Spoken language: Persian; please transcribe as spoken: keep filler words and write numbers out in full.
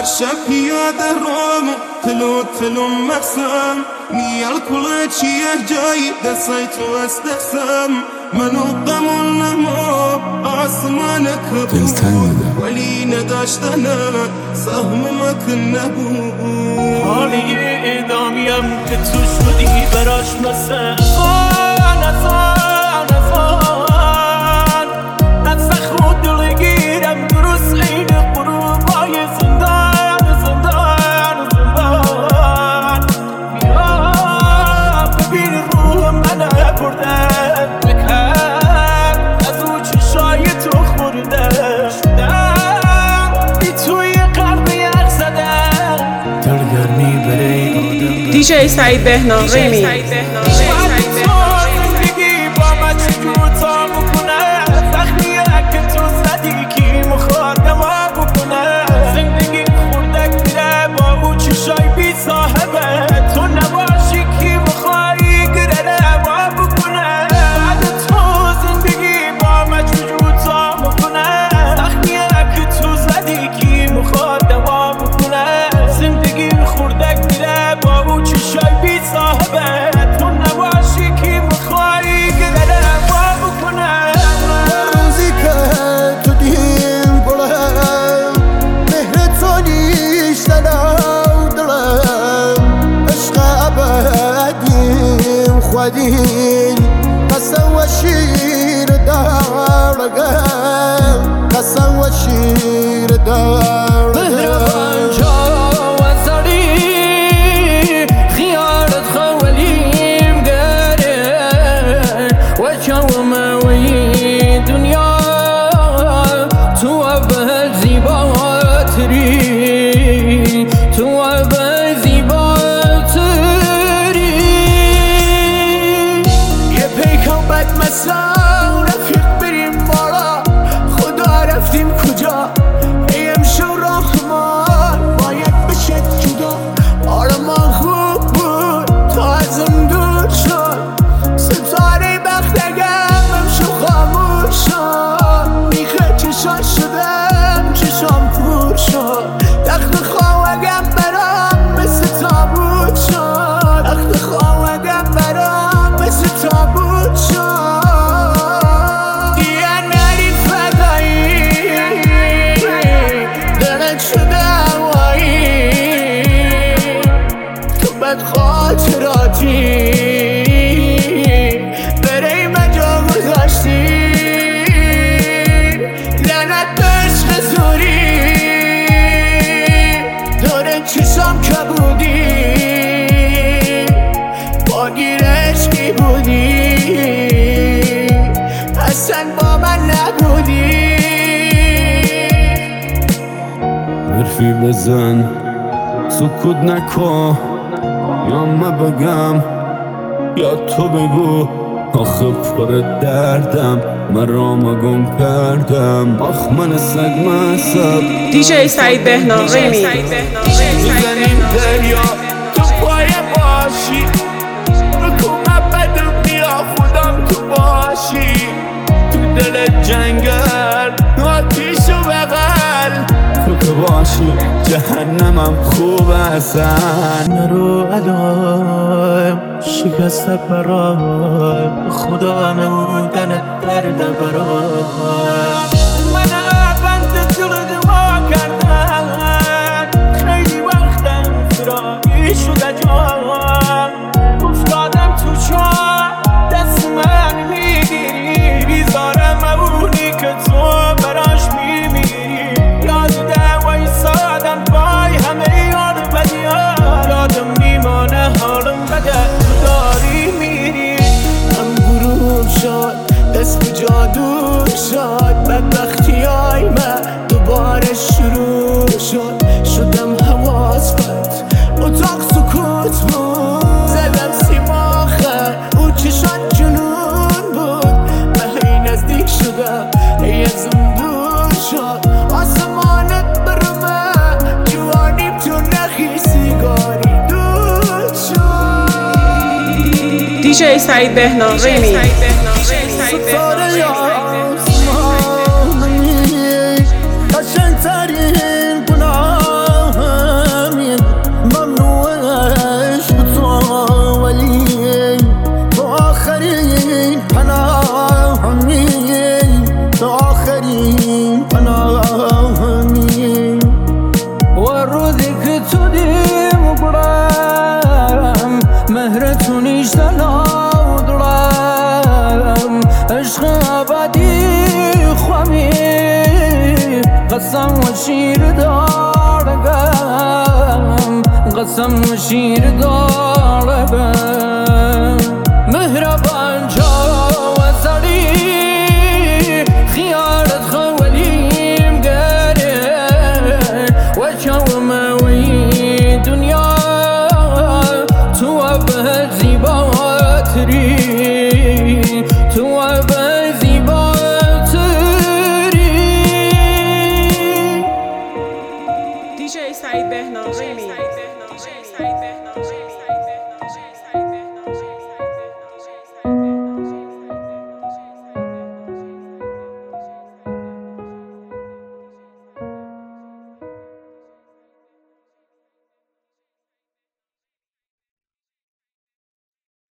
شب پیاده روم تلو تلو مقسم نیال کل چیه جایی دستی تو استخسم منو قمون نمو آسمان کبود ولی نداشتنه سهم مکن نبود حالی ادامیم که تو شدی براش مثل آن از آن از آن از خود دلگیرم درست این قروبای زندان زندان زندان بیا ببین روح من بردن بکن از او چشای تو خورده شدم بی توی قلب یک زدن دلگرمی برای آدم دی جی سعید بهنام ریمی زندگی با من چجور تا بکنه زخمیه که تو زدی کی مخواد دوا بکنه زندگی خوردک میره با او چشای بی صاحبه تو نباشی کی مخوایی گره دوا بکنه بعد تو زندگی با من چجور تا بکنه زخمیه که تو زدی کی مخواد دوا بکنه زندگی خوردک میره با او چشای بی صاحبه تو نباشی کی مخوایی گره دوا بکنه روزی که تو دیم گلم مهر تو نیشتنم دلم عشق ابدیم خودین قسم و شیر دارگم قسم و شیر دارگم مثلا رفیق بریم بالا خدا رفتیم کجا ایم شو رحمان باید بشه جدا آرمان خوب بود تا ازم دور شد ستاره بختگم شو خاموش شد بیخه چشان شدم چشام پور شد تخت خواهگم برام مثل تابوت شد تخت خواهگم برام مثل تابوت شد خاطراتی برای من جا گذاشتی لعنت به عشق زوری داره چشام کبودی با گیر عشقی بودی اصلا با من نبودی حرفی بزن سکوت نکن یا من بگم یا تو بگو آخه پر دردم من را مگم کردم آخ من سگ مصب دی جی سعید بهنام ریمی میزنیم دریا تو پای باشی رکومت بدم بیا خودم تو باشی تو دل جنگل آتیشو بغل تو که باشی جهنمم خوب اصلا نرو علام شکست برای خدا نمودن درد برای من بند دل دوا کردن خیلی وقتم فراقی شده جان افتادم تو چاه دست من میگیری بیزارم اونی که تو براش میمیری یاد دوای سادم پای همه یاد بدی یادم میمانه حالم بده تو داری میری هم گروه شد دست به جادو شد بدبختی های من دوباره شروع شد شدم حواس بد اتاق سکوت بود زدم سیماخه او چشان جنون بود به هی نزدیک شدم هی ازم دور شد آسمانت برمه جوانیم تو نخی سیگاری دور شد دی جی سعید بهنام ریمی ستاره یا آسمانی قشنگترین گناه قسم و شیر دارم قسم و شیر دارم مهربان جاوزری خیارت خولیم گره و چوموی دنیا تو به زیباتری تو